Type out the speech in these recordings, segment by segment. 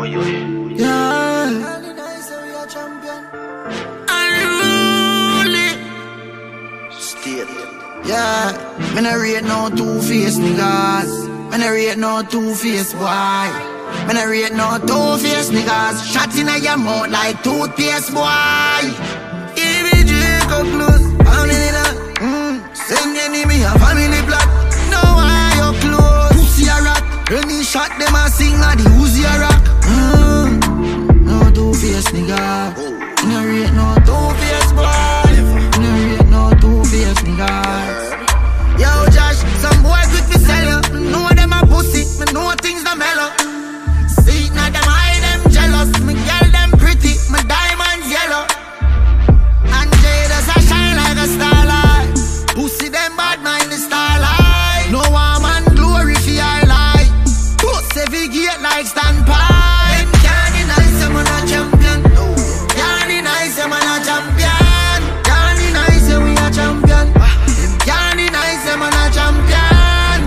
Yeah. Unruly. State. Yeah. Me no rate no two-faced niggas. Me no rate no two-faced boy. Me no rate no two-faced niggas. Shot in your mouth like toothpaste boy. EBG come close. Family that. Send enemy a family plot. No why you close. Pussy a rat. Any shot them a sing a the Uzi a rock. No two-faced nigga. Me no rate no two-faced boy. Me no rate no two-faced niggas. Yo Josh, some boy quick to sell you. Me know them a pussy. Me know things that mellow. See now them high, them jealous. Me girl them pretty. My diamonds yellow. And Jada's a shine like a starlight. Pussy them bad mind the starlight. No one man glory fi highlight. Pussy fi gate like standpipe. Them can't deny say man a champion. Can't deny say man a champion. Can't deny say we a champion. Them can't deny say man a champion.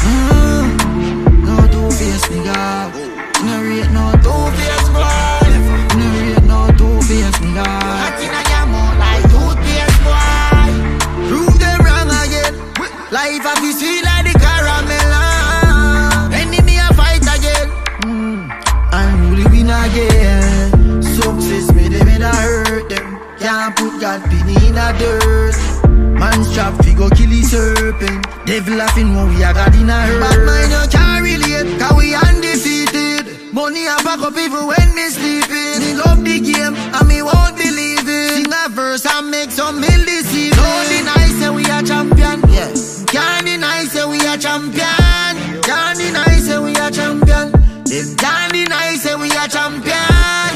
No two-faced nigga. No rate no two-faced boy. No rate no two-faced nigga. Nothing a your mouth like toothpaste boy. Prove them wrong again. Life a fi sweet like the caramel. Enemy a fight again. And we win again. Success made them in a hurt them. Can't put God pin in a dirt. Man's trap fi go kill his serpent. Devil laughing when we a God in a hurt. Bad mind you can't relate, cause we undefeated. Money a pack up even when me sleeping. Me love the game and me won't believe it. Sing a verse and make some meal this evening. Don't deny say we a champion. Yeah. Can't deny say we a champion. Can't deny say we a champion. Them can't deny say we a champion.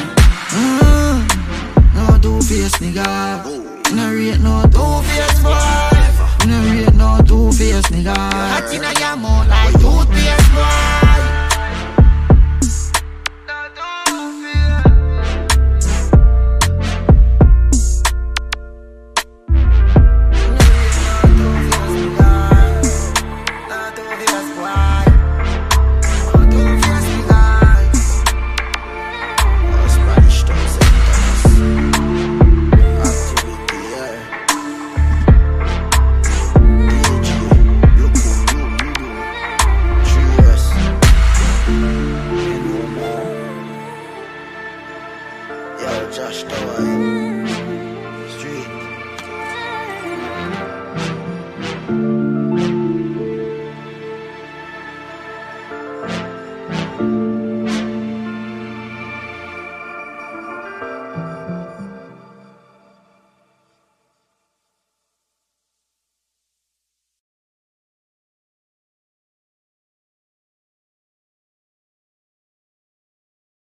No two-faced nigga. No rate no two-faced boy. No rate no two-faced nigga. Hot inna your mouth like toothpaste boy. Josh Tower.